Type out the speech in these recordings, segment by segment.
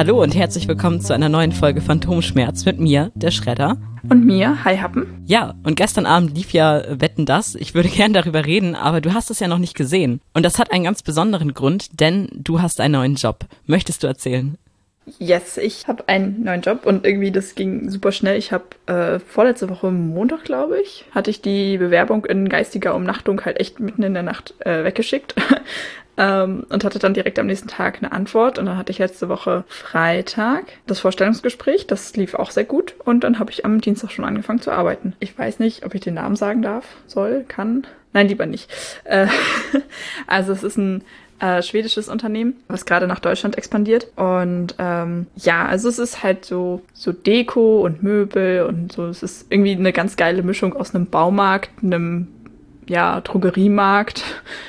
Hallo und herzlich willkommen zu einer neuen Folge Phantomschmerz mit mir, der Schredder. Und mir, Hi Happen. Ja, und gestern Abend lief ja Wetten, dass. Ich würde gern darüber reden, aber du hast es ja noch nicht gesehen. Und das hat einen ganz besonderen Grund, denn du hast einen neuen Job. Möchtest du erzählen? Yes, ich habe einen neuen Job und irgendwie das ging super schnell. Ich habe vorletzte Woche Montag, glaube ich, hatte ich die Bewerbung in geistiger Umnachtung halt echt mitten in der Nacht weggeschickt. Und hatte dann direkt am nächsten Tag eine Antwort. Und dann hatte ich letzte Woche Freitag das Vorstellungsgespräch. Das lief auch sehr gut. Und dann habe ich am Dienstag schon angefangen zu arbeiten. Ich weiß nicht, ob ich den Namen sagen darf, soll, kann. Nein, lieber nicht. Also es ist ein schwedisches Unternehmen, was gerade nach Deutschland expandiert. Und ja, also es ist halt so Deko und Möbel und so. Es ist irgendwie eine ganz geile Mischung aus einem Baumarkt, einem Drogeriemarkt,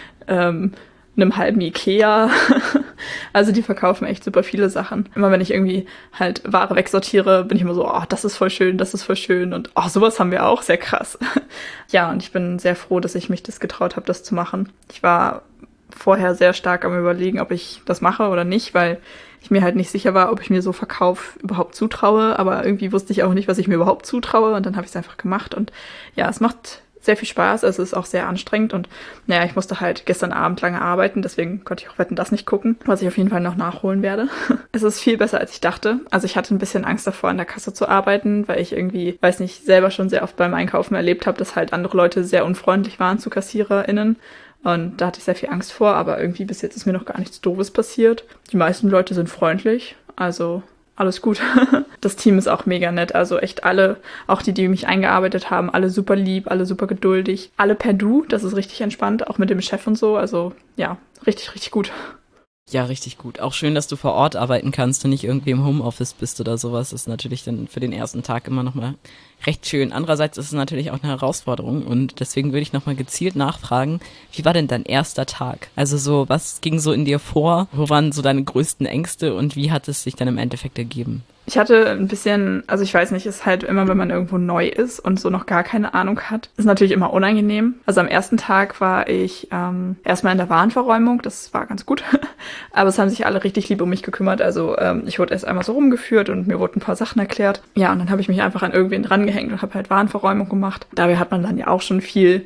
einem halben Ikea. Also die verkaufen echt super viele Sachen. Immer wenn ich irgendwie halt Ware wegsortiere, bin ich immer so, oh, das ist voll schön und oh, sowas haben wir auch, sehr krass. Ja, und ich bin sehr froh, dass ich mich das getraut habe, das zu machen. Ich war vorher sehr stark am Überlegen, ob ich das mache oder nicht, weil ich mir halt nicht sicher war, ob ich mir so Verkauf überhaupt zutraue, aber irgendwie wusste ich auch nicht, was ich mir überhaupt zutraue und dann habe ich es einfach gemacht und ja, es macht sehr viel Spaß, also es ist auch sehr anstrengend und naja, ich musste halt gestern Abend lange arbeiten, deswegen konnte ich auch Wetten, dass nicht gucken, was ich auf jeden Fall noch nachholen werde. Es ist viel besser, als ich dachte. Also ich hatte ein bisschen Angst davor, an der Kasse zu arbeiten, weil ich irgendwie, weiß nicht, selber schon sehr oft beim Einkaufen erlebt habe, dass halt andere Leute sehr unfreundlich waren zu KassiererInnen. Und da hatte ich sehr viel Angst vor, aber irgendwie bis jetzt ist mir noch gar nichts Doofes passiert. Die meisten Leute sind freundlich, also alles gut. Das Team ist auch mega nett, also echt alle, auch die mich eingearbeitet haben, alle super lieb, alle super geduldig, alle per Du, das ist richtig entspannt, auch mit dem Chef und so, also ja, richtig, richtig gut. Ja, richtig gut. Auch schön, dass du vor Ort arbeiten kannst und nicht irgendwie im Homeoffice bist oder sowas. Das ist natürlich dann für den ersten Tag immer nochmal recht schön. Andererseits ist es natürlich auch eine Herausforderung und deswegen würde ich nochmal gezielt nachfragen, wie war denn dein erster Tag? Also so, was ging so in dir vor? Wo waren so deine größten Ängste und wie hat es sich dann im Endeffekt ergeben? Ich hatte ein bisschen, also ich weiß nicht, ist halt immer, wenn man irgendwo neu ist und so noch gar keine Ahnung hat, ist natürlich immer unangenehm. Also am ersten Tag war ich erstmal in der Warenverräumung, das war ganz gut, aber es haben sich alle richtig lieb um mich gekümmert. Also ich wurde erst einmal so rumgeführt und mir wurden ein paar Sachen erklärt. Ja, und dann habe ich mich einfach an irgendwen drangehängt und habe halt Warenverräumung gemacht. Dabei hat man dann ja auch schon viel,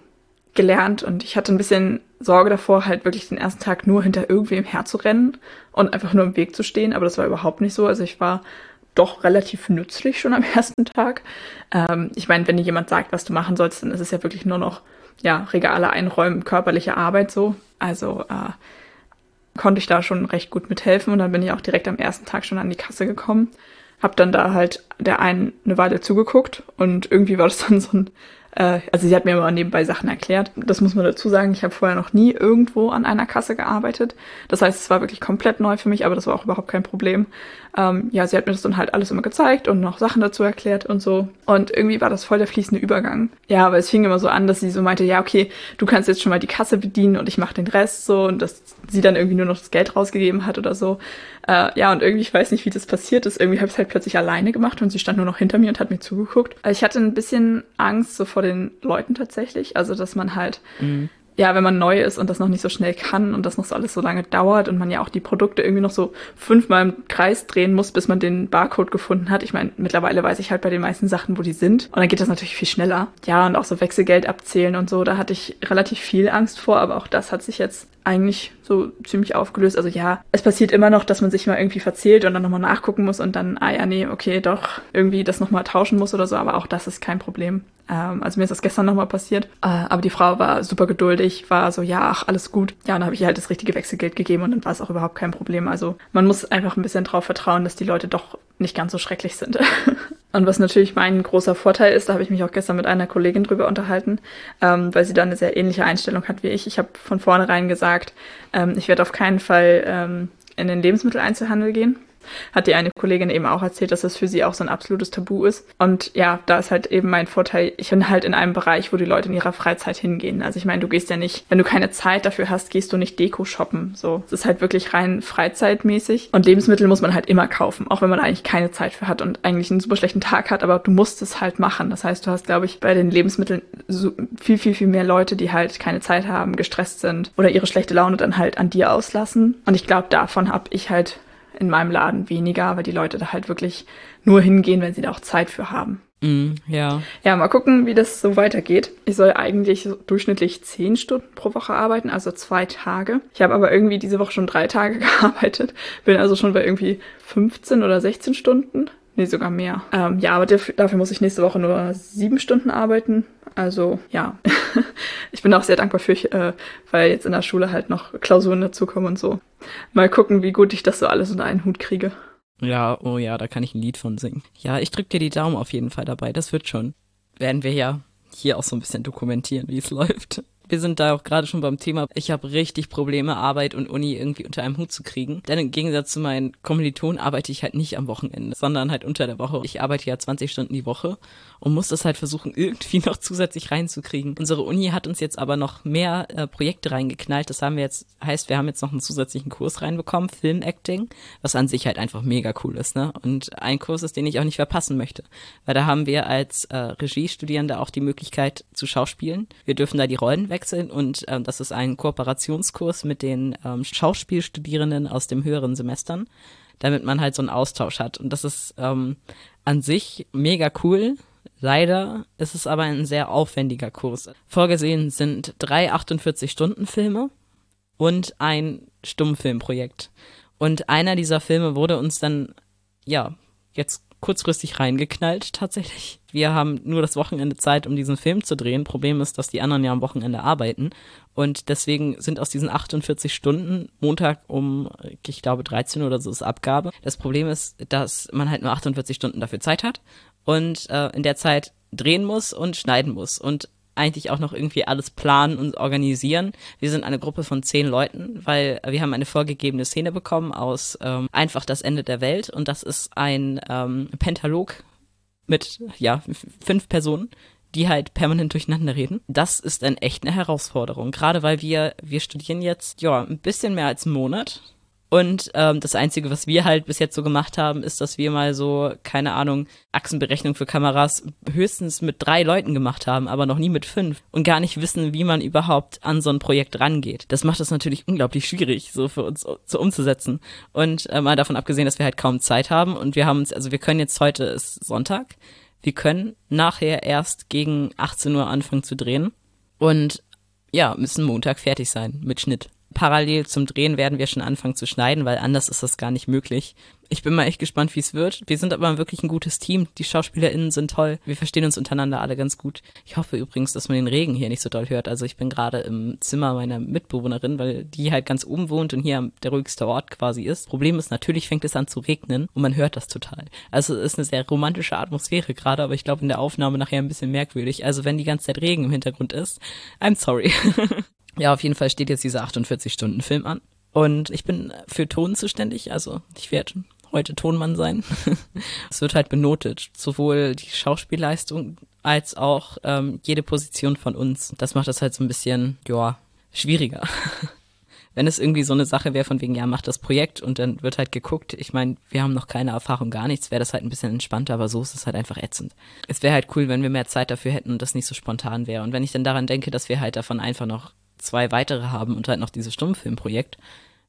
gelernt und ich hatte ein bisschen Sorge davor, halt wirklich den ersten Tag nur hinter irgendwem herzurennen und einfach nur im Weg zu stehen, aber das war überhaupt nicht so. Also ich war doch relativ nützlich schon am ersten Tag. Ich meine, wenn dir jemand sagt, was du machen sollst, dann ist es ja wirklich nur noch, Regale einräumen, körperliche Arbeit so. Also konnte ich da schon recht gut mithelfen und dann bin ich auch direkt am ersten Tag schon an die Kasse gekommen. Hab dann da halt der einen eine Weile zugeguckt und irgendwie war das dann so ein also sie hat mir immer nebenbei Sachen erklärt. Das muss man dazu sagen, ich habe vorher noch nie irgendwo an einer Kasse gearbeitet. Das heißt, es war wirklich komplett neu für mich, aber das war auch überhaupt kein Problem. Sie hat mir das dann halt alles immer gezeigt und noch Sachen dazu erklärt und so. Und irgendwie war das voll der fließende Übergang. Ja, aber es fing immer so an, dass sie so meinte, ja, okay, du kannst jetzt schon mal die Kasse bedienen und ich mache den Rest so. Und dass sie dann irgendwie nur noch das Geld rausgegeben hat oder so. Und irgendwie, ich weiß nicht, wie das passiert ist. Irgendwie habe ich es halt plötzlich alleine gemacht und sie stand nur noch hinter mir und hat mir zugeguckt. Ich hatte ein bisschen Angst so vor den Leuten tatsächlich. Also, dass man halt, wenn man neu ist und das noch nicht so schnell kann und das noch so alles so lange dauert und man ja auch die Produkte irgendwie noch so 5-mal im Kreis drehen muss, bis man den Barcode gefunden hat. Ich meine, mittlerweile weiß ich halt bei den meisten Sachen, wo die sind. Und dann geht das natürlich viel schneller. Ja, und auch so Wechselgeld abzählen und so, da hatte ich relativ viel Angst vor, aber auch das hat sich jetzt eigentlich so ziemlich aufgelöst. Also ja, es passiert immer noch, dass man sich mal irgendwie verzählt und dann nochmal nachgucken muss und dann, doch, irgendwie das nochmal tauschen muss oder so, aber auch das ist kein Problem. Also mir ist das gestern nochmal passiert. Aber die Frau war super geduldig, war so, alles gut. Ja, und dann habe ich ihr halt das richtige Wechselgeld gegeben und dann war es auch überhaupt kein Problem. Also man muss einfach ein bisschen drauf vertrauen, dass die Leute doch nicht ganz so schrecklich sind. Und was natürlich mein großer Vorteil ist, da habe ich mich auch gestern mit einer Kollegin drüber unterhalten, weil sie da eine sehr ähnliche Einstellung hat wie ich. Ich habe von vornherein gesagt, ich werde auf keinen Fall in den Lebensmitteleinzelhandel gehen. Hat die eine Kollegin eben auch erzählt, dass das für sie auch so ein absolutes Tabu ist. Und ja, da ist halt eben mein Vorteil, ich bin halt in einem Bereich, wo die Leute in ihrer Freizeit hingehen. Also ich meine, du gehst ja nicht, wenn du keine Zeit dafür hast, gehst du nicht Deko shoppen. So, es ist halt wirklich rein freizeitmäßig. Und Lebensmittel muss man halt immer kaufen, auch wenn man eigentlich keine Zeit für hat und eigentlich einen super schlechten Tag hat, aber du musst es halt machen. Das heißt, du hast, glaube ich, bei den Lebensmitteln so viel, viel, viel mehr Leute, die halt keine Zeit haben, gestresst sind oder ihre schlechte Laune dann halt an dir auslassen. Und ich glaube, davon habe ich halt in meinem Laden weniger, weil die Leute da halt wirklich nur hingehen, wenn sie da auch Zeit für haben. Ja. Ja, mal gucken, wie das so weitergeht. Ich soll eigentlich so durchschnittlich 10 Stunden pro Woche arbeiten, also 2 Tage. Ich habe aber irgendwie diese Woche schon 3 Tage gearbeitet, bin also schon bei irgendwie 15 oder 16 Stunden. Nee, sogar mehr. Ja, aber dafür muss ich nächste Woche nur 7 Stunden arbeiten. Also, ja. Ich bin auch sehr dankbar für, weil jetzt in der Schule halt noch Klausuren dazukommen und so. Mal gucken, wie gut ich das so alles unter einen Hut kriege. Ja, oh ja, da kann ich ein Lied von singen. Ja, ich drück dir die Daumen auf jeden Fall dabei, das wird schon. Werden wir ja hier auch so ein bisschen dokumentieren, wie es läuft. Wir sind da auch gerade schon beim Thema, ich habe richtig Probleme, Arbeit und Uni irgendwie unter einem Hut zu kriegen. Denn im Gegensatz zu meinen Kommilitonen arbeite ich halt nicht am Wochenende, sondern halt unter der Woche. Ich arbeite ja 20 Stunden die Woche und muss das halt versuchen, irgendwie noch zusätzlich reinzukriegen. Unsere Uni hat uns jetzt aber noch mehr Projekte reingeknallt. Das haben wir jetzt, heißt, wir haben jetzt noch einen zusätzlichen Kurs reinbekommen, Filmacting, was an sich halt einfach mega cool ist, ne? Und ein Kurs ist, den ich auch nicht verpassen möchte. Weil da haben wir als Regiestudierende auch die Möglichkeit zu schauspielen. Wir dürfen da die Rollen wechseln und das ist ein Kooperationskurs mit den Schauspielstudierenden aus den höheren Semestern, damit man halt so einen Austausch hat. Und das ist an sich mega cool. Leider ist es aber ein sehr aufwendiger Kurs. Vorgesehen sind 3 48-Stunden-Filme und ein Stummfilmprojekt. Und einer dieser Filme wurde uns dann, ja, jetzt kurzfristig reingeknallt tatsächlich. Wir haben nur das Wochenende Zeit, um diesen Film zu drehen. Problem ist, dass die anderen ja am Wochenende arbeiten. Und deswegen sind aus diesen 48 Stunden Montag um, ich glaube, 13 oder so ist Abgabe. Das Problem ist, dass man halt nur 48 Stunden dafür Zeit hat und in der Zeit drehen muss und schneiden muss und eigentlich auch noch irgendwie alles planen und organisieren. Wir sind eine Gruppe von 10 Leuten, weil wir haben eine vorgegebene Szene bekommen aus Einfach das Ende der Welt und das ist ein Pentalog mit, 5 Personen, die halt permanent durcheinander reden. Das ist dann echt eine Herausforderung, gerade weil wir studieren jetzt, ein bisschen mehr als einen Monat. Und das Einzige, was wir halt bis jetzt so gemacht haben, ist, dass wir mal so, keine Ahnung, Achsenberechnung für Kameras höchstens mit 3 Leuten gemacht haben, aber noch nie mit 5 und gar nicht wissen, wie man überhaupt an so ein Projekt rangeht. Das macht es natürlich unglaublich schwierig, so für uns so umzusetzen. Und mal davon abgesehen, dass wir halt kaum Zeit haben und wir können jetzt, heute ist Sonntag, wir können nachher erst gegen 18 Uhr anfangen zu drehen und müssen Montag fertig sein mit Schnitt. Parallel zum Drehen werden wir schon anfangen zu schneiden, weil anders ist das gar nicht möglich. Ich bin mal echt gespannt, wie es wird. Wir sind aber wirklich ein gutes Team. Die SchauspielerInnen sind toll. Wir verstehen uns untereinander alle ganz gut. Ich hoffe übrigens, dass man den Regen hier nicht so doll hört. Also ich bin gerade im Zimmer meiner Mitbewohnerin, weil die halt ganz oben wohnt und hier der ruhigste Ort quasi ist. Problem ist, natürlich fängt es an zu regnen und man hört das total. Also es ist eine sehr romantische Atmosphäre gerade, aber ich glaube in der Aufnahme nachher ein bisschen merkwürdig. Also wenn die ganze Zeit Regen im Hintergrund ist, I'm sorry. Ja, auf jeden Fall steht jetzt dieser 48-Stunden-Film an. Und ich bin für Ton zuständig, also ich werde heute Tonmann sein. Es wird halt benotet, sowohl die Schauspielleistung als auch jede Position von uns. Das macht das halt so ein bisschen, schwieriger. Wenn es irgendwie so eine Sache wäre von wegen, macht das Projekt und dann wird halt geguckt. Ich meine, wir haben noch keine Erfahrung, gar nichts, wäre das halt ein bisschen entspannter, aber so ist es halt einfach ätzend. Es wäre halt cool, wenn wir mehr Zeit dafür hätten und das nicht so spontan wäre. Und wenn ich dann daran denke, dass wir halt davon einfach noch 2 weitere haben und halt noch dieses Stummfilmprojekt.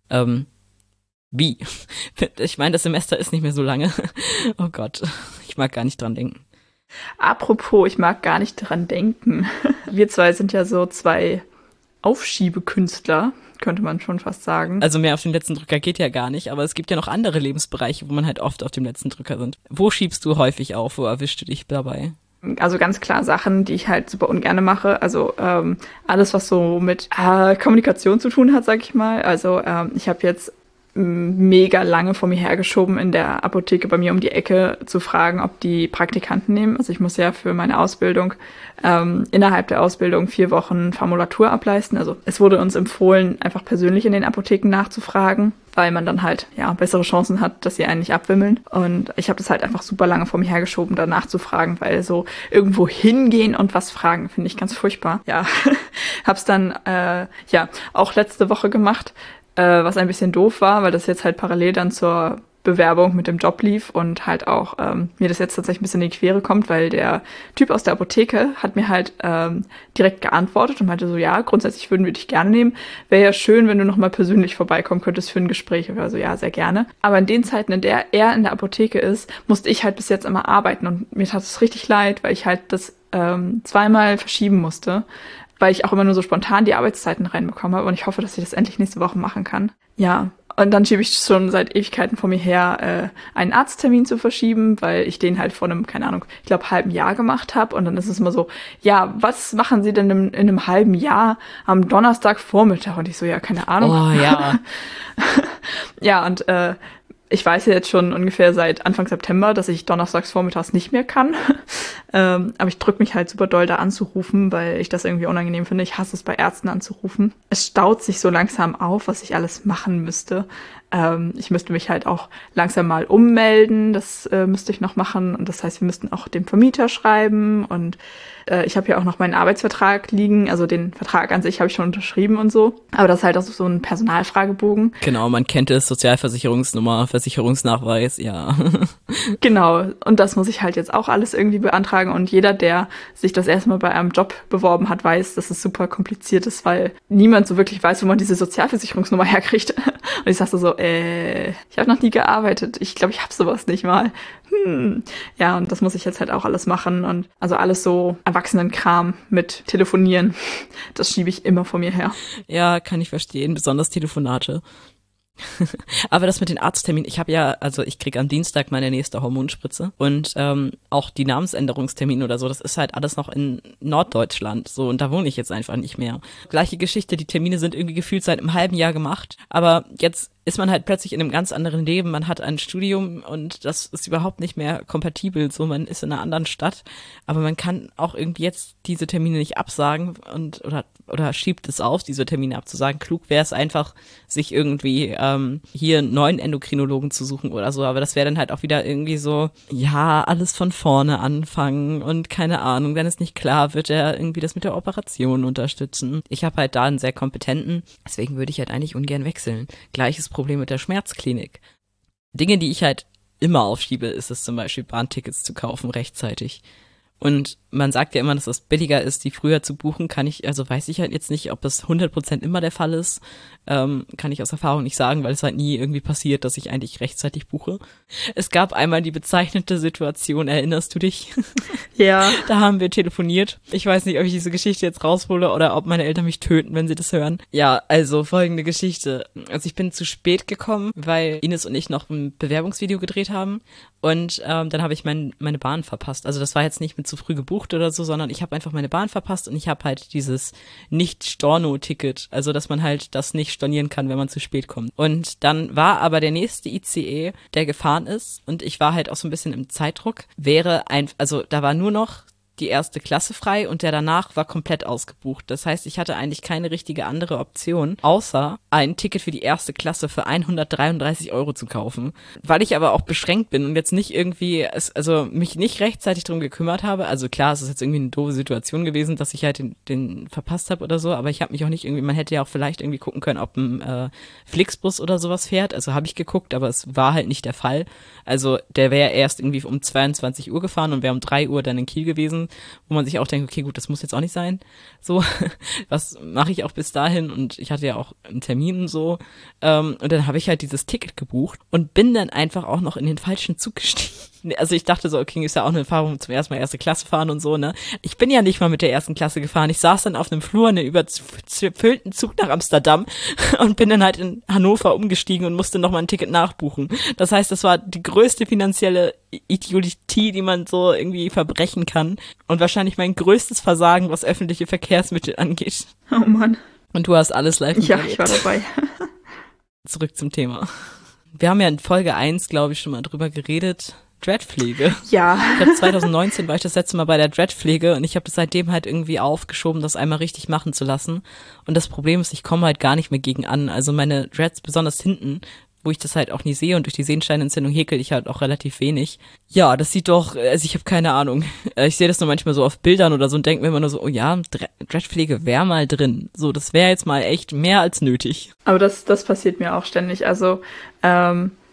Wie? Ich meine, das Semester ist nicht mehr so lange. Oh Gott, ich mag gar nicht dran denken. Apropos, ich mag gar nicht dran denken. Wir 2 sind ja so 2 Aufschiebekünstler, könnte man schon fast sagen. Also mehr auf den letzten Drücker geht ja gar nicht, aber es gibt ja noch andere Lebensbereiche, wo man halt oft auf dem letzten Drücker sind. Wo schiebst du häufig auf? Wo erwischst du dich dabei? Also ganz klar Sachen, die ich halt super ungerne mache. Also alles, was so mit Kommunikation zu tun hat, sag ich mal. Also ich habe jetzt mega lange vor mir hergeschoben, in der Apotheke bei mir um die Ecke zu fragen, ob die Praktikanten nehmen. Also ich muss ja für meine Ausbildung innerhalb der Ausbildung 4 Wochen Formulatur ableisten. Also es wurde uns empfohlen, einfach persönlich in den Apotheken nachzufragen, weil man dann halt bessere Chancen hat, dass sie einen nicht abwimmeln. Und ich habe das halt einfach super lange vor mir hergeschoben, da nachzufragen, weil so irgendwo hingehen und was fragen, finde ich ganz furchtbar. Ja, hab's dann auch letzte Woche gemacht, was ein bisschen doof war, weil das jetzt halt parallel dann zur Bewerbung mit dem Job lief und halt auch mir das jetzt tatsächlich ein bisschen in die Quere kommt, weil der Typ aus der Apotheke hat mir halt direkt geantwortet und meinte so, ja, grundsätzlich würden wir dich gerne nehmen. Wäre ja schön, wenn du nochmal persönlich vorbeikommen könntest für ein Gespräch. Oder so, ja, sehr gerne. Aber in den Zeiten, in der er in der Apotheke ist, musste ich halt bis jetzt immer arbeiten und mir tat es richtig leid, weil ich halt das zweimal verschieben musste, weil ich auch immer nur so spontan die Arbeitszeiten reinbekommen habe und ich hoffe, dass ich das endlich nächste Woche machen kann. Ja, und dann schiebe ich schon seit Ewigkeiten vor mir her, einen Arzttermin zu verschieben, weil ich den halt vor einem, keine Ahnung, ich glaube halben Jahr gemacht habe. Und dann ist es immer so, ja, was machen Sie denn in einem halben Jahr am Donnerstagvormittag? Und ich so, ja, keine Ahnung. Oh ja. Ja, und ich weiß ja jetzt schon ungefähr seit Anfang September, dass ich donnerstags vormittags nicht mehr kann. Aber ich drücke mich halt super doll, da anzurufen, weil ich das irgendwie unangenehm finde. Ich hasse es, bei Ärzten anzurufen. Es staut sich so langsam auf, was ich alles machen müsste. Ich müsste mich halt auch langsam mal ummelden. Das müsste ich noch machen. Und das heißt, wir müssten auch dem Vermieter schreiben. Und ich habe ja auch noch meinen Arbeitsvertrag liegen. Also den Vertrag an sich habe ich schon unterschrieben und so. Aber das ist halt auch so ein Personalfragebogen. Genau, man kennt es, Sozialversicherungsnummer, Versicherungsnachweis, ja. Genau, und das muss ich halt jetzt auch alles irgendwie beantragen. Und jeder, der sich das erste Mal bei einem Job beworben hat, weiß, dass es super kompliziert ist, weil niemand so wirklich weiß, wo man diese Sozialversicherungsnummer herkriegt. Und ich sagte so, ich habe noch nie gearbeitet. Ich glaube, ich habe sowas nicht mal. Ja, und das muss ich jetzt halt auch alles machen. Und also alles so Erwachsenenkram mit Telefonieren, das schiebe ich immer vor mir her. Ja, kann ich verstehen, besonders Telefonate. Aber das mit den Arztterminen, ich kriege am Dienstag meine nächste Hormonspritze und auch die Namensänderungstermine oder so, das ist halt alles noch in Norddeutschland, so, und da wohne ich jetzt einfach nicht mehr. Gleiche Geschichte, die Termine sind irgendwie gefühlt seit einem halben Jahr gemacht, aber jetzt ist man halt plötzlich in einem ganz anderen Leben, man hat ein Studium und das ist überhaupt nicht mehr kompatibel, so, man ist in einer anderen Stadt, aber man kann auch irgendwie jetzt diese Termine nicht absagen oder schiebt es auf, diese Termine abzusagen. Klug wäre es einfach, sich irgendwie hier einen neuen Endokrinologen zu suchen oder so, aber das wäre dann halt auch wieder irgendwie so, ja, alles von vorne anfangen und keine Ahnung, wenn es nicht klar wird, er irgendwie das mit der Operation unterstützen. Ich habe halt da einen sehr kompetenten, deswegen würde ich halt eigentlich ungern wechseln. Gleiches Problem mit der Schmerzklinik. Dinge, die ich halt immer aufschiebe, ist es zum Beispiel, Bahntickets zu kaufen rechtzeitig. Und man sagt ja immer, dass es billiger ist, die früher zu buchen, weiß ich halt jetzt nicht, ob das 100% immer der Fall ist, kann ich aus Erfahrung nicht sagen, weil es halt nie irgendwie passiert, dass ich eigentlich rechtzeitig buche. Es gab einmal die bezeichnete Situation, erinnerst du dich? Ja. Da haben wir telefoniert. Ich weiß nicht, ob ich diese Geschichte jetzt raushole oder ob meine Eltern mich töten, wenn sie das hören. Ja, also folgende Geschichte. Also ich bin zu spät gekommen, weil Ines und ich noch ein Bewerbungsvideo gedreht haben und dann habe ich meine Bahn verpasst. Also das war jetzt nicht mit zu früh gebucht oder so, sondern ich habe einfach meine Bahn verpasst und ich habe halt dieses Nicht-Storno-Ticket, also dass man halt das nicht stornieren kann, wenn man zu spät kommt. Und dann war aber der nächste ICE, der gefahren ist und ich war halt auch so ein bisschen im Zeitdruck, da war nur noch die erste Klasse frei und der danach war komplett ausgebucht. Das heißt, ich hatte eigentlich keine richtige andere Option, außer ein Ticket für die erste Klasse für 133 € zu kaufen. Weil ich aber auch beschränkt bin und jetzt nicht irgendwie, mich nicht rechtzeitig drum gekümmert habe. Also klar, es ist jetzt irgendwie eine doofe Situation gewesen, dass ich halt den verpasst habe oder so, aber ich habe mich auch nicht irgendwie, man hätte ja auch vielleicht irgendwie gucken können, ob ein Flixbus oder sowas fährt. Also habe ich geguckt, aber es war halt nicht der Fall. Also der wäre erst irgendwie um 22 Uhr gefahren und wäre um 3 Uhr dann in Kiel gewesen, wo man sich auch denkt, okay, gut, das muss jetzt auch nicht sein. So, was mache ich auch bis dahin? Und ich hatte ja auch einen Termin und so. Und dann habe ich halt dieses Ticket gebucht und bin dann einfach auch noch in den falschen Zug gestiegen. Also ich dachte so, okay, ist ja auch eine Erfahrung, zum ersten Mal erste Klasse fahren und so, ne? Ich bin ja nicht mal mit der ersten Klasse gefahren. Ich saß dann auf einem Flur in einem überfüllten Zug nach Amsterdam und bin dann halt in Hannover umgestiegen und musste nochmal ein Ticket nachbuchen. Das heißt, das war die größte finanzielle Idiotie, die man so irgendwie verbrechen kann. Und wahrscheinlich mein größtes Versagen, was öffentliche Verkehrsmittel angeht. Oh Mann. Und du hast alles live Ja, erlebt. ich war dabei. Zurück zum Thema. Wir haben ja in Folge 1, glaube ich, schon mal drüber geredet. Dreadpflege. Ja. Ich glaube, 2019 war ich das letzte Mal bei der Dreadpflege und ich habe das seitdem halt irgendwie aufgeschoben, das einmal richtig machen zu lassen. Und das Problem ist, ich komme halt gar nicht mehr gegen an. Also meine Dreads, besonders hinten, wo ich das halt auch nie sehe und durch die Sehenscheinentzündung häkel ich halt auch relativ wenig. Ja, das sieht doch, also ich habe keine Ahnung. Ich sehe das nur manchmal so auf Bildern oder so und denke mir immer nur so, oh ja, Dreadpflege wäre mal drin. So, das wäre jetzt mal echt mehr als nötig. Aber das passiert mir auch ständig. Also,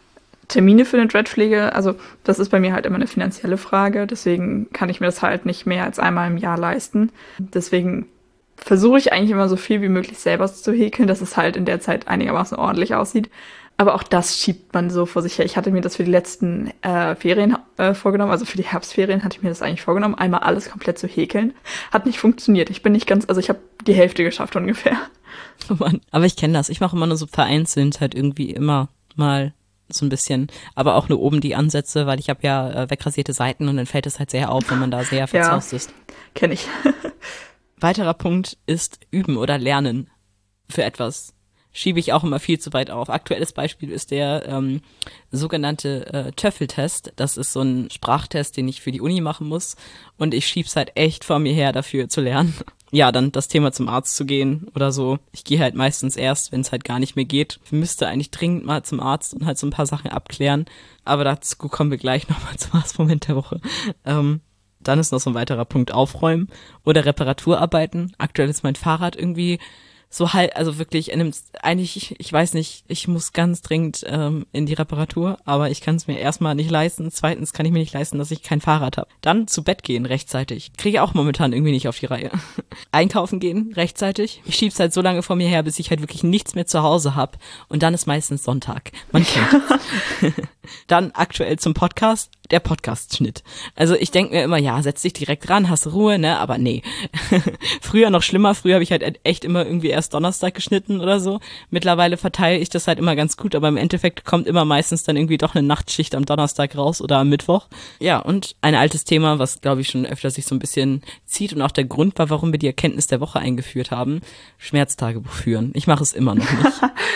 Termine für eine Dreadpflege, also das ist bei mir halt immer eine finanzielle Frage, deswegen kann ich mir das halt nicht mehr als einmal im Jahr leisten. Deswegen versuche ich eigentlich immer so viel wie möglich selber zu häkeln, dass es halt in der Zeit einigermaßen ordentlich aussieht. Aber auch das schiebt man so vor sich her. Ich hatte mir das für die letzten Ferien vorgenommen, also für die Herbstferien hatte ich mir das eigentlich vorgenommen, einmal alles komplett zu häkeln. Hat nicht funktioniert. Ich habe die Hälfte geschafft ungefähr. Oh Mann. Aber ich kenne das. Ich mache immer nur so vereinzelt halt irgendwie immer mal so ein bisschen, aber auch nur oben die Ansätze, weil ich habe ja wegrasierte Seiten und dann fällt es halt sehr auf, wenn man da sehr verzaust ist. Kenne ich. Weiterer Punkt ist üben oder lernen für etwas. Schiebe ich auch immer viel zu weit auf. Aktuelles Beispiel ist der sogenannte TOEFL-Test. Das ist so ein Sprachtest, den ich für die Uni machen muss. Und ich schieb's halt echt vor mir her, dafür zu lernen. Ja, dann das Thema zum Arzt zu gehen oder so. Ich gehe halt meistens erst, wenn es halt gar nicht mehr geht. Ich müsste eigentlich dringend mal zum Arzt und halt so ein paar Sachen abklären. Aber dazu kommen wir gleich nochmal zum Arztmoment der Woche. Dann ist noch so ein weiterer Punkt Aufräumen oder Reparaturarbeiten. Aktuell ist mein Fahrrad irgendwie so halt, also wirklich, ich weiß nicht, ich muss ganz dringend in die Reparatur, aber ich kann es mir erstmal nicht leisten. Zweitens kann ich mir nicht leisten, dass ich kein Fahrrad habe. Dann zu Bett gehen rechtzeitig. Kriege auch momentan irgendwie nicht auf die Reihe. Einkaufen gehen rechtzeitig. Ich schieb's halt so lange vor mir her, bis ich halt wirklich nichts mehr zu Hause habe. Und dann ist meistens Sonntag. Man kennt es. Dann aktuell zum Podcast, der Podcast-Schnitt. Also ich denke mir immer, ja, setz dich direkt ran, hast Ruhe, ne? Aber nee. Früher noch schlimmer. Früher habe ich halt echt immer irgendwie erst Donnerstag geschnitten oder so. Mittlerweile verteile ich das halt immer ganz gut, aber im Endeffekt kommt immer meistens dann irgendwie doch eine Nachtschicht am Donnerstag raus oder am Mittwoch. Ja, und ein altes Thema, was glaube ich schon öfter sich so ein bisschen zieht und auch der Grund war, warum wir die Erkenntnis der Woche eingeführt haben, Schmerztagebuch führen. Ich mache es immer noch nicht.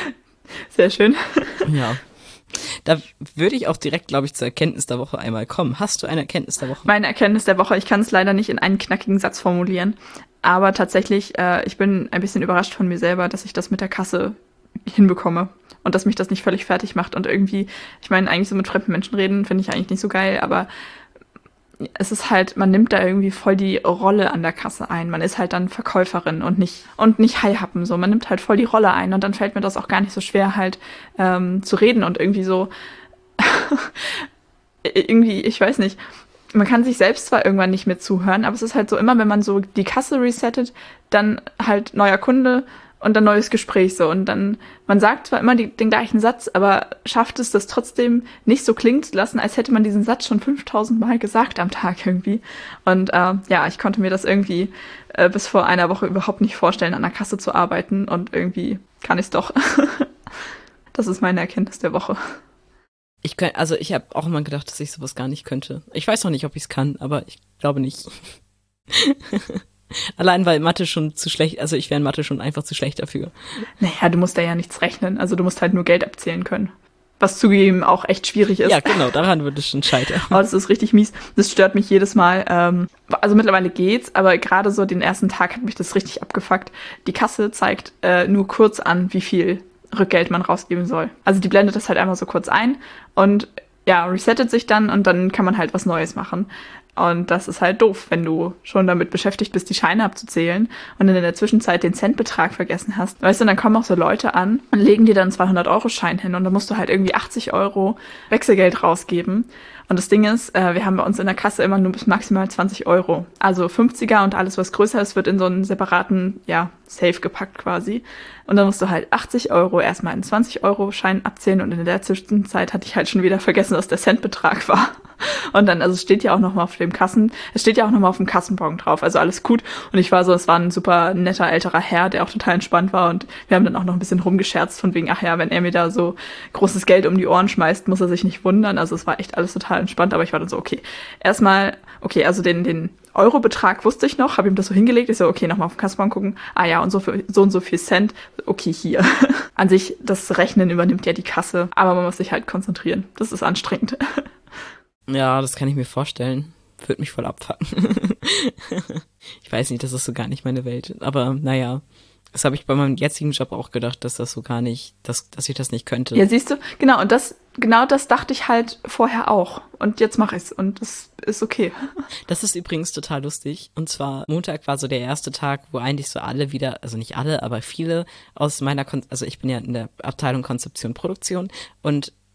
Sehr schön. Ja. Da würde ich auch direkt, glaube ich, zur Erkenntnis der Woche einmal kommen. Hast du eine Erkenntnis der Woche? Meine Erkenntnis der Woche, ich kann es leider nicht in einen knackigen Satz formulieren, aber tatsächlich, ich bin ein bisschen überrascht von mir selber, dass ich das mit der Kasse hinbekomme und dass mich das nicht völlig fertig macht und irgendwie, ich meine, eigentlich so mit fremden Menschen reden finde ich eigentlich nicht so geil, aber es ist halt, man nimmt da irgendwie voll die Rolle an der Kasse ein. Man ist halt dann Verkäuferin und nicht Haihappen so. Man nimmt halt voll die Rolle ein und dann fällt mir das auch gar nicht so schwer halt zu reden und irgendwie so irgendwie, ich weiß nicht, man kann sich selbst zwar irgendwann nicht mehr zuhören, aber es ist halt so immer, wenn man so die Kasse resettet, dann halt neuer Kunde und dann neues Gespräch so. Und dann, man sagt zwar immer den gleichen Satz, aber schafft es, das trotzdem nicht so klingen zu lassen, als hätte man diesen Satz schon 5000 Mal gesagt am Tag irgendwie. Und ja, ich konnte mir das irgendwie bis vor einer Woche überhaupt nicht vorstellen, an der Kasse zu arbeiten. Und irgendwie kann ich es doch. Das ist meine Erkenntnis der Woche. Ich habe auch immer gedacht, dass ich sowas gar nicht könnte. Ich weiß noch nicht, ob ich es kann, aber ich glaube nicht. Allein weil Mathe schon zu schlecht, also ich wäre in Mathe schon einfach zu schlecht dafür. Naja, du musst da ja nichts rechnen, also du musst halt nur Geld abzählen können. Was zugegeben auch echt schwierig ist. Ja, genau, daran würde es schon scheitern. Oh, das ist richtig mies. Das stört mich jedes Mal. Also mittlerweile geht's, aber gerade so den ersten Tag hat mich das richtig abgefuckt. Die Kasse zeigt nur kurz an, wie viel Rückgeld man rausgeben soll. Also die blendet das halt einmal so kurz ein und ja, resettet sich dann und dann kann man halt was Neues machen. Und das ist halt doof, wenn du schon damit beschäftigt bist, die Scheine abzuzählen und dann in der Zwischenzeit den Centbetrag vergessen hast. Weißt du, dann kommen auch so Leute an und legen dir dann 200-Euro-Schein hin und dann musst du halt irgendwie 80 Euro Wechselgeld rausgeben. Und das Ding ist, wir haben bei uns in der Kasse immer nur bis maximal 20 Euro. Also 50er und alles, was größer ist, wird in so einen separaten, ja, Safe gepackt quasi. Und dann musst du halt 80 Euro erstmal in 20-Euro-Schein abzählen und in der Zwischenzeit hatte ich halt schon wieder vergessen, was der Centbetrag war. Und dann, also es steht ja auch nochmal auf dem Kassenbon drauf, also alles gut. Und ich war so, es war ein super netter älterer Herr, der auch total entspannt war und wir haben dann auch noch ein bisschen rumgescherzt von wegen, ach ja, wenn er mir da so großes Geld um die Ohren schmeißt, muss er sich nicht wundern. Also es war echt alles total entspannt, aber ich war dann so, okay, erstmal, okay, also den Eurobetrag wusste ich noch, habe ihm das so hingelegt, ich so, okay, nochmal auf den Kassenbon gucken, ah ja, und so viel Cent, okay, hier. An sich, das Rechnen übernimmt ja die Kasse, aber man muss sich halt konzentrieren, das ist anstrengend. Ja, das kann ich mir vorstellen. Würde mich voll abfucken. Ich weiß nicht, das ist so gar nicht meine Welt. Aber naja, das habe ich bei meinem jetzigen Job auch gedacht, dass das so gar nicht, dass ich das nicht könnte. Ja, siehst du, genau das dachte ich halt vorher auch. Und jetzt mache ich's und das ist okay. Das ist übrigens total lustig. Und zwar Montag war so der erste Tag, wo eigentlich so alle wieder, also nicht alle, aber viele aus meiner, also ich bin ja in der Abteilung Konzeption, Produktion und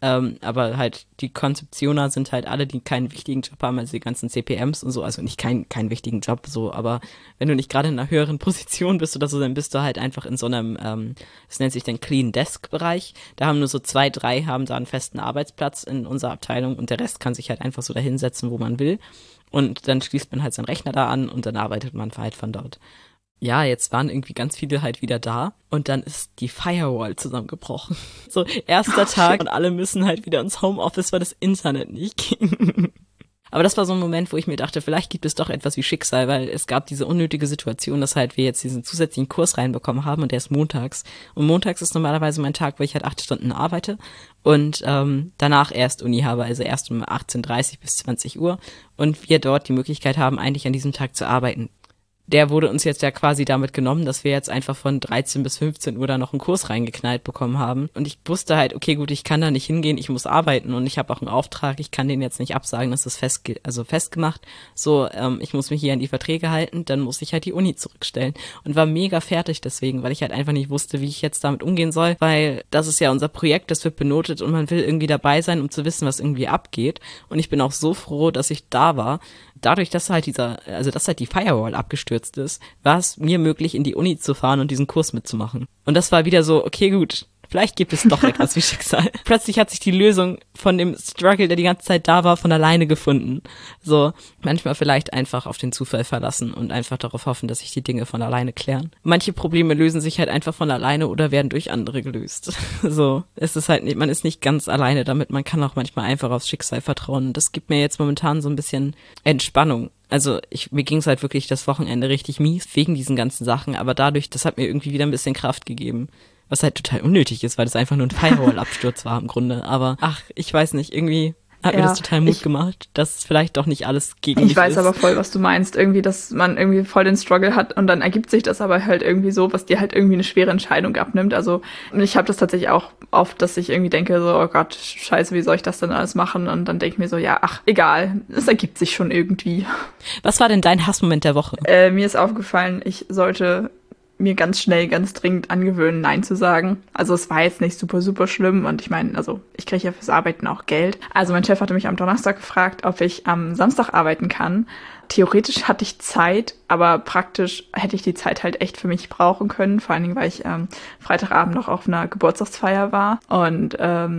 aber halt die Konzeptioner sind halt alle, die keinen wichtigen Job haben, also die ganzen CPMs und so, also nicht keinen wichtigen Job so, aber wenn du nicht gerade in einer höheren Position bist oder so, dann bist du halt einfach in so einem, das nennt sich den Clean Desk Bereich, da haben nur so 2, 3 haben da einen festen Arbeitsplatz in unserer Abteilung und der Rest kann sich halt einfach so da hinsetzen, wo man will und dann schließt man halt seinen Rechner da an und dann arbeitet man halt von dort. Ja, jetzt waren irgendwie ganz viele halt wieder da und dann ist die Firewall zusammengebrochen. So, erster Tag und alle müssen halt wieder ins Homeoffice, weil das Internet nicht ging. Aber das war so ein Moment, wo ich mir dachte, vielleicht gibt es doch etwas wie Schicksal, weil es gab diese unnötige Situation, dass halt wir jetzt diesen zusätzlichen Kurs reinbekommen haben und der ist montags. Und montags ist normalerweise mein Tag, wo ich halt 8 Stunden arbeite und danach erst Uni habe, also erst um 18:30 bis 20 Uhr und wir dort die Möglichkeit haben, eigentlich an diesem Tag zu arbeiten. Der wurde uns jetzt ja quasi damit genommen, dass wir jetzt einfach von 13 bis 15 Uhr da noch einen Kurs reingeknallt bekommen haben. Und ich wusste halt, okay, gut, ich kann da nicht hingehen, ich muss arbeiten und ich habe auch einen Auftrag, ich kann den jetzt nicht absagen, das ist festgemacht. So, ich muss mich hier an die Verträge halten, dann muss ich halt die Uni zurückstellen. Und war mega fertig deswegen, weil ich halt einfach nicht wusste, wie ich jetzt damit umgehen soll, weil das ist ja unser Projekt, das wird benotet und man will irgendwie dabei sein, um zu wissen, was irgendwie abgeht. Und ich bin auch so froh, dass ich da war. Dadurch, dass halt dass halt die Firewall abgestürzt ist, war es mir möglich, in die Uni zu fahren und diesen Kurs mitzumachen. Und das war wieder so, okay, gut, vielleicht gibt es doch etwas wie Schicksal. Plötzlich hat sich die Lösung von dem Struggle, der die ganze Zeit da war, von alleine gefunden. So, manchmal vielleicht einfach auf den Zufall verlassen und einfach darauf hoffen, dass sich die Dinge von alleine klären. Manche Probleme lösen sich halt einfach von alleine oder werden durch andere gelöst. So, es ist halt nicht, man ist nicht ganz alleine damit, man kann auch manchmal einfach aufs Schicksal vertrauen. Das gibt mir jetzt momentan so ein bisschen Entspannung. Also mir ging es halt wirklich das Wochenende richtig mies wegen diesen ganzen Sachen, aber dadurch, das hat mir irgendwie wieder ein bisschen Kraft gegeben. Was halt total unnötig ist, weil das einfach nur ein Firewall-Absturz war im Grunde. Aber ich weiß nicht, irgendwie hat mir das total Mut gemacht, dass vielleicht doch nicht alles gegen mich ist. Ich weiß aber voll, was du meinst. Irgendwie, dass man irgendwie voll den Struggle hat und dann ergibt sich das aber halt irgendwie so, was dir halt irgendwie eine schwere Entscheidung abnimmt. Also ich habe das tatsächlich auch oft, dass ich irgendwie denke so, oh Gott, scheiße, wie soll ich das denn alles machen? Und dann denke ich mir so, ja, ach, egal, es ergibt sich schon irgendwie. Was war denn dein Hassmoment der Woche? Mir ist aufgefallen, ich sollte mir ganz schnell, ganz dringend angewöhnen, Nein zu sagen. Also es war jetzt nicht super, super schlimm und ich meine, also ich kriege ja fürs Arbeiten auch Geld. Also mein Chef hatte mich am Donnerstag gefragt, ob ich am Samstag arbeiten kann. Theoretisch hatte ich Zeit, aber praktisch hätte ich die Zeit halt echt für mich brauchen können. Vor allen Dingen, weil ich Freitagabend noch auf einer Geburtstagsfeier war. Und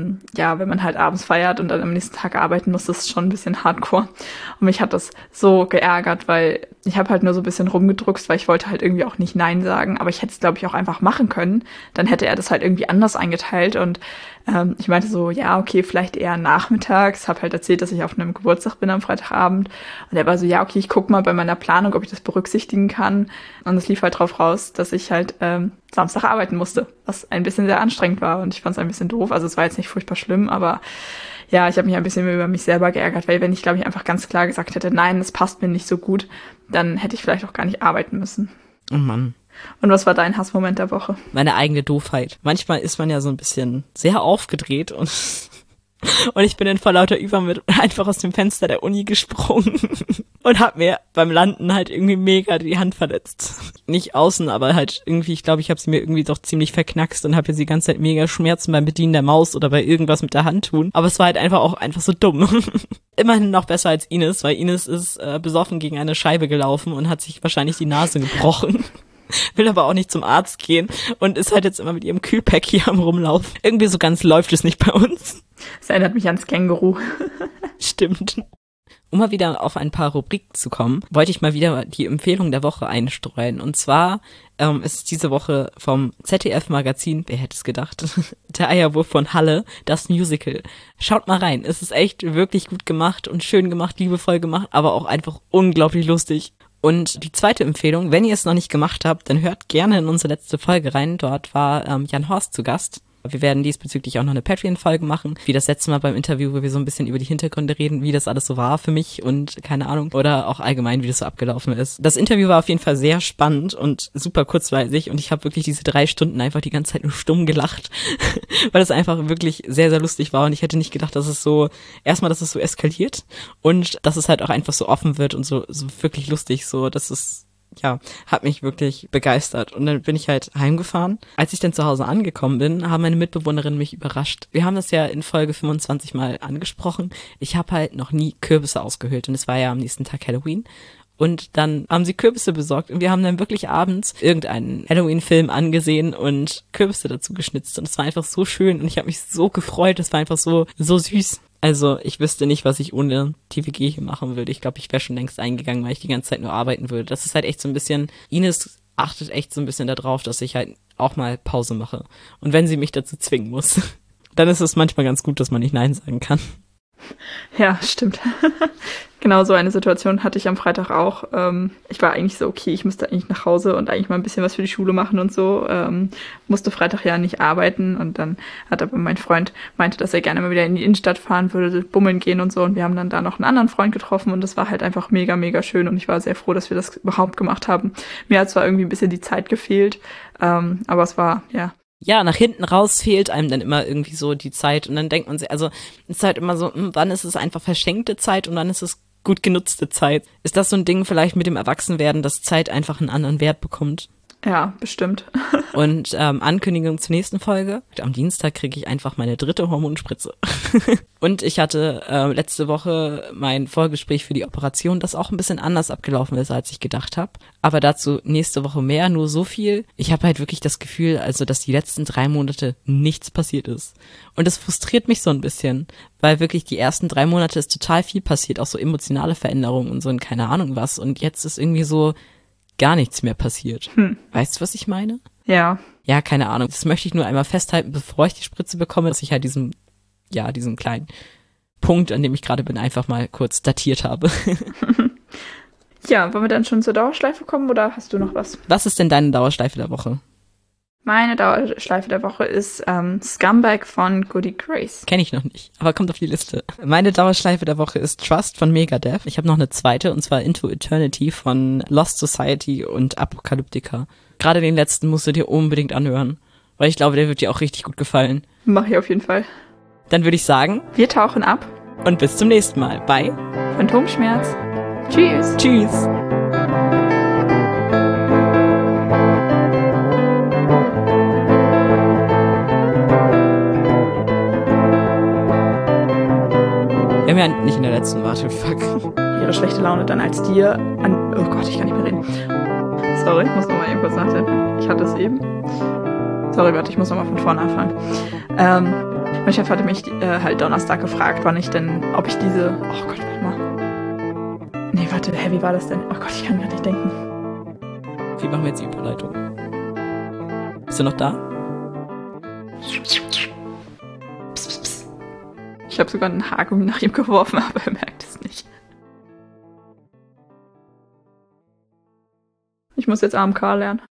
ja, wenn man halt abends feiert und dann am nächsten Tag arbeiten muss, das ist schon ein bisschen hardcore. Und mich hat das so geärgert, weil ich habe halt nur so ein bisschen rumgedruckst, weil ich wollte halt irgendwie auch nicht Nein sagen. Aber ich hätte es, glaube ich, auch einfach machen können. Dann hätte er das halt irgendwie anders eingeteilt. Und ich meinte so, ja, okay, vielleicht eher nachmittags. Habe halt erzählt, dass ich auf einem Geburtstag bin am Freitagabend. Und er war so, ja, okay, ich guck mal bei meiner Planung, ob ich das berücksichtigen kann. Und es lief halt drauf raus, dass ich halt Samstag arbeiten musste, was ein bisschen sehr anstrengend war. Und ich fand es ein bisschen doof. Also es war jetzt nicht furchtbar schlimm, aber ja, ich habe mich ein bisschen über mich selber geärgert, weil wenn ich, glaube ich, einfach ganz klar gesagt hätte, nein, das passt mir nicht so gut, dann hätte ich vielleicht auch gar nicht arbeiten müssen. Oh Mann. Und was war dein Hassmoment der Woche? Meine eigene Doofheit. Manchmal ist man ja so ein bisschen sehr aufgedreht und ich bin in vor lauter Übermut einfach aus dem Fenster der Uni gesprungen und hab mir beim Landen halt irgendwie mega die Hand verletzt. Nicht außen, aber halt irgendwie, ich glaube, ich habe sie mir irgendwie doch ziemlich verknackst und habe jetzt die ganze Zeit mega Schmerzen beim Bedienen der Maus oder bei irgendwas mit der Hand tun. Aber es war halt einfach so dumm. Immerhin noch besser als Ines, weil Ines ist besoffen gegen eine Scheibe gelaufen und hat sich wahrscheinlich die Nase gebrochen. Will aber auch nicht zum Arzt gehen und ist halt jetzt immer mit ihrem Kühlpack hier am Rumlaufen. Irgendwie so ganz läuft es nicht bei uns. Das erinnert mich ans Känguru. Stimmt. Um mal wieder auf ein paar Rubriken zu kommen, wollte ich mal wieder die Empfehlung der Woche einstreuen. Und zwar ist es diese Woche vom ZDF-Magazin, wer hätte es gedacht, der Eierwurf von Halle, das Musical. Schaut mal rein, es ist echt wirklich gut gemacht und schön gemacht, liebevoll gemacht, aber auch einfach unglaublich lustig. Und die zweite Empfehlung, wenn ihr es noch nicht gemacht habt, dann hört gerne in unsere letzte Folge rein. Dort war Jan Horst zu Gast. Wir werden diesbezüglich auch noch eine Patreon-Folge machen, wie das letzte Mal beim Interview, wo wir so ein bisschen über die Hintergründe reden, wie das alles so war für mich und keine Ahnung, oder auch allgemein, wie das so abgelaufen ist. Das Interview war auf jeden Fall sehr spannend und super kurzweilig und ich habe wirklich diese 3 Stunden einfach die ganze Zeit nur stumm gelacht, weil es einfach wirklich sehr, sehr lustig war und ich hätte nicht gedacht, dass es so eskaliert und dass es halt auch einfach so offen wird und so wirklich lustig, so, das ist ja, hat mich wirklich begeistert. Und dann bin ich halt heimgefahren. Als ich dann zu Hause angekommen bin, haben meine Mitbewohnerinnen mich überrascht. Wir haben das ja in Folge 25 mal angesprochen. Ich habe halt noch nie Kürbisse ausgehöhlt und es war ja am nächsten Tag Halloween. Und dann haben sie Kürbisse besorgt und wir haben dann wirklich abends irgendeinen Halloween-Film angesehen und Kürbisse dazu geschnitzt. Und es war einfach so schön und ich habe mich so gefreut. Es war einfach so süß. Also ich wüsste nicht, was ich ohne die WG hier machen würde. Ich glaube, ich wäre schon längst eingegangen, weil ich die ganze Zeit nur arbeiten würde. Das ist halt echt so ein bisschen, Ines achtet echt so ein bisschen darauf, dass ich halt auch mal Pause mache. Und wenn sie mich dazu zwingen muss, dann ist es manchmal ganz gut, dass man nicht Nein sagen kann. Ja, stimmt. Genau so eine Situation hatte ich am Freitag auch. Ich war eigentlich so, okay, ich müsste eigentlich nach Hause und eigentlich mal ein bisschen was für die Schule machen und so. Musste Freitag ja nicht arbeiten und dann hat aber mein Freund meinte, dass er gerne mal wieder in die Innenstadt fahren würde, bummeln gehen und so. Und wir haben dann da noch einen anderen Freund getroffen und das war halt einfach mega, mega schön und ich war sehr froh, dass wir das überhaupt gemacht haben. Mir hat zwar irgendwie ein bisschen die Zeit gefehlt, aber es war, ja. Ja, nach hinten raus fehlt einem dann immer irgendwie so die Zeit und dann denkt man sich, also es ist halt immer so, wann ist es einfach verschenkte Zeit und wann ist es gut genutzte Zeit? Ist das so ein Ding vielleicht mit dem Erwachsenwerden, dass Zeit einfach einen anderen Wert bekommt? Ja, bestimmt. Und Ankündigung zur nächsten Folge. Am Dienstag kriege ich einfach meine 3. Hormonspritze. Und ich hatte letzte Woche mein Vorgespräch für die Operation, das auch ein bisschen anders abgelaufen ist, als ich gedacht habe. Aber dazu nächste Woche mehr, nur so viel. Ich habe halt wirklich das Gefühl, also dass die letzten 3 Monate nichts passiert ist. Und das frustriert mich so ein bisschen, weil wirklich die ersten 3 Monate ist total viel passiert, auch so emotionale Veränderungen und so und keine Ahnung was. Und jetzt ist irgendwie so gar nichts mehr passiert. Weißt du, was ich meine? Ja. Ja, keine Ahnung. Das möchte ich nur einmal festhalten, bevor ich die Spritze bekomme, dass ich halt diesen kleinen Punkt, an dem ich gerade bin, einfach mal kurz datiert habe. Ja, wollen wir dann schon zur Dauerschleife kommen oder hast du noch was? Was ist denn deine Dauerschleife der Woche? Meine Dauerschleife der Woche ist Scumbag von Goody Grace. Kenne ich noch nicht, aber kommt auf die Liste. Meine Dauerschleife der Woche ist Trust von Megadeth. Ich habe noch eine zweite, und zwar Into Eternity von Lost Society und Apocalyptica. Gerade den letzten musst du dir unbedingt anhören, weil ich glaube, der wird dir auch richtig gut gefallen. Mach ich auf jeden Fall. Dann würde ich sagen, wir tauchen ab. Und bis zum nächsten Mal. Bye. Phantomschmerz. Tschüss. Tschüss. Wir haben ja nicht in der letzten, fuck. Ihre schlechte Laune dann als dir an... Oh Gott, ich kann nicht mehr reden. Sorry, ich muss nochmal eben kurz nachdenken. Ich hatte es eben. Sorry, warte, ich muss nochmal von vorne anfangen. Mein Chef hatte mich halt Donnerstag gefragt, ob ich diese... Oh Gott, warte mal. Nee, warte, wie war das denn? Oh Gott, ich kann gerade nicht denken. Wie machen wir jetzt die Überleitung? Bist du noch da? Ich habe sogar einen Haargummi nach ihm geworfen, aber er merkt es nicht. Ich muss jetzt AMK lernen.